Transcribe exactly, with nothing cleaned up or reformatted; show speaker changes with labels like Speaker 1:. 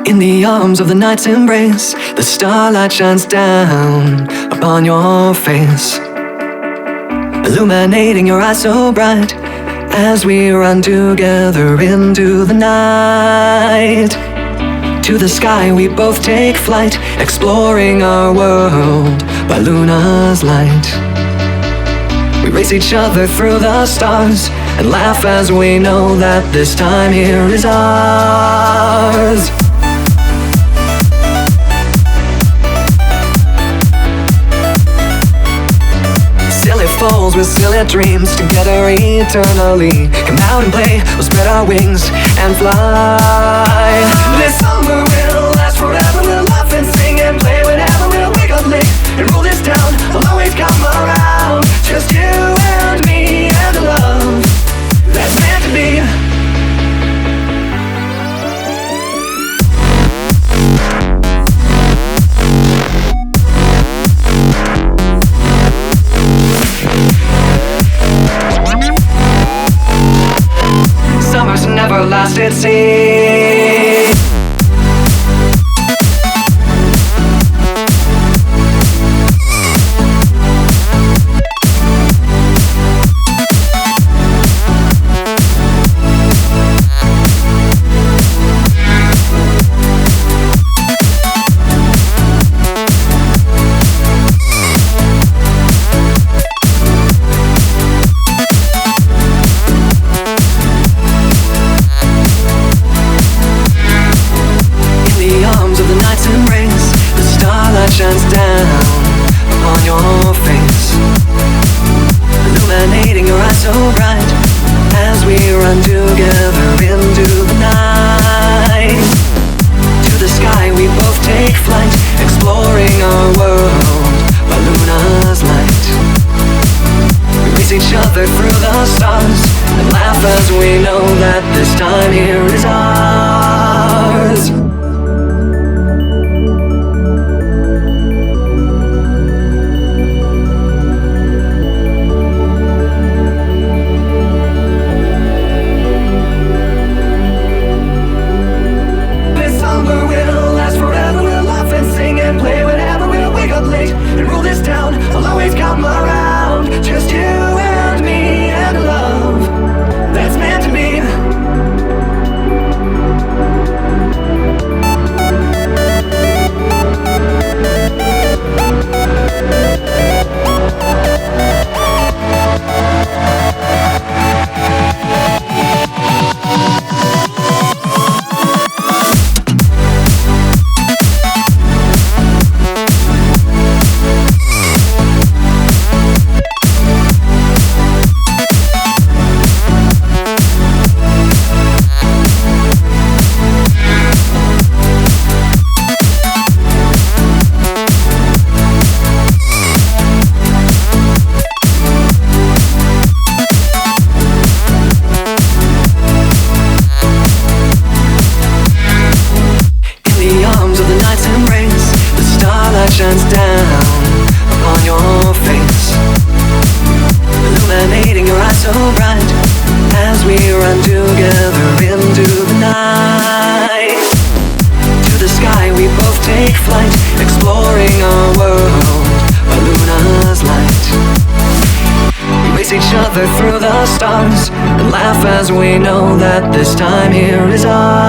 Speaker 1: In the arms of the night's embrace, the starlight shines down upon your face, illuminating your eyes so bright as we run together into the night. To the sky we both take flight, exploring our world by Luna's light. We race each other through the stars and laugh as we know that this time here is ours. Silly fools with silly dreams, together eternally. Come out and play, we'll spread our wings and fly. This summer will last forever, we'll laugh and sing and play whenever we'll wake up late and rule this town. I'll always come around, just you and me and the love that's meant to be. Summer's never lasted, see. Shines down upon your face, illuminating your eyes so bright as we run together into the night. To the sky we both take flight, exploring our world by Luna's light. We race each other through the stars and laugh as we know that this time here is ours. Shines down upon your face, illuminating your eyes so bright as we run together into the night. To the sky we both take flight, exploring our world by Luna's light. We race each other through the stars and laugh as we know that this time here is ours.